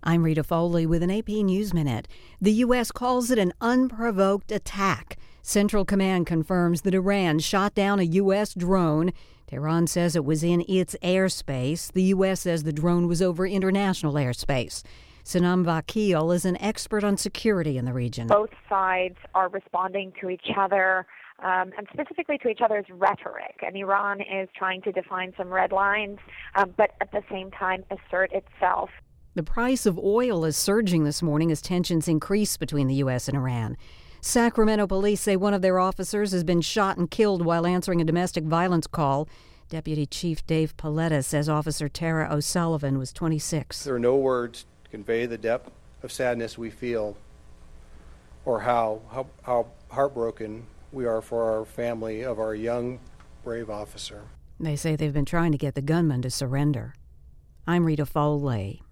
I'm Rita Foley with an AP News Minute. The U.S. calls it an unprovoked attack. Central Command confirms that Iran shot down a U.S. drone. Tehran says it was in its airspace. The U.S. says the drone was over international airspace. Sanam Vakil is an expert on security in the region. Both sides are responding to each other, and specifically to each other's rhetoric. And Iran is trying to define some red lines, but at the same time assert itself. The price of oil is surging this morning as tensions increase between the U.S. and Iran. Sacramento police say one of their officers has been shot and killed while answering a domestic violence call. Deputy Chief Dave Paletta says Officer Tara O'Sullivan was 26. There are no words to convey the depth of sadness we feel or how heartbroken we are for our family of our young, brave officer. They say they've been trying to get the gunman to surrender. I'm Rita Foley.